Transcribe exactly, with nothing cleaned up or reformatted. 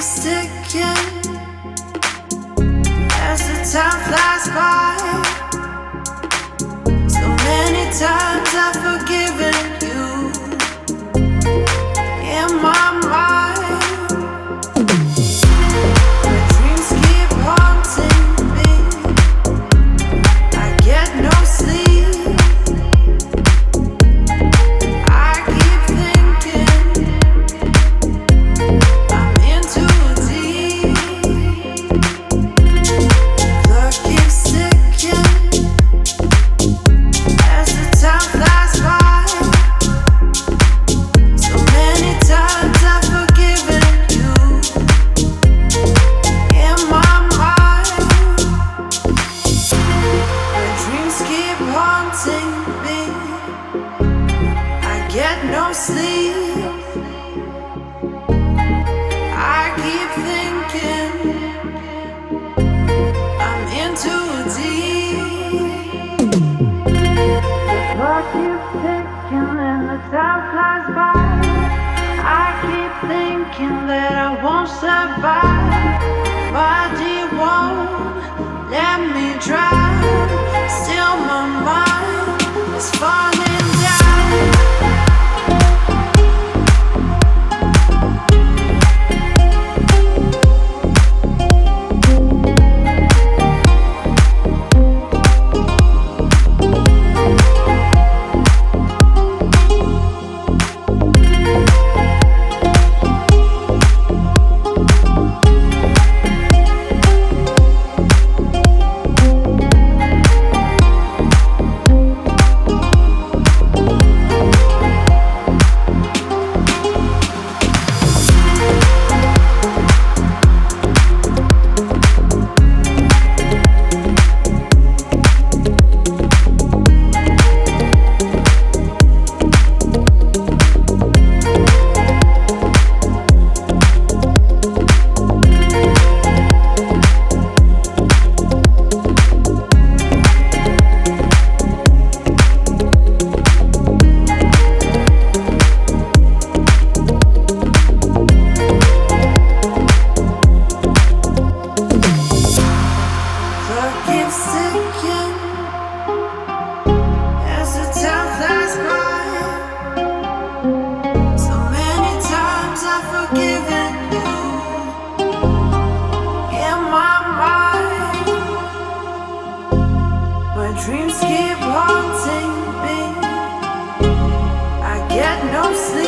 sticking as the time flies by. So many times I've forgiven you in my mind. My dreams keep haunting me. I get no sleep. I keep thinking I'm in too deep. Clock keeps ticking as the time flies by. So many times I've forgiven you in my mind. My dreams keep haunting me. I get no sleep. I keep thinking I'm in too deep. Clock keeps ticking and the time flies by. I keep thinking that I won't survive. Body won't let me drown. Still my mind is falling down. Clock keeps ticking as the time flies by. So many times I've forgiven you in my mind. My dreams keep haunting me. I get no sleep.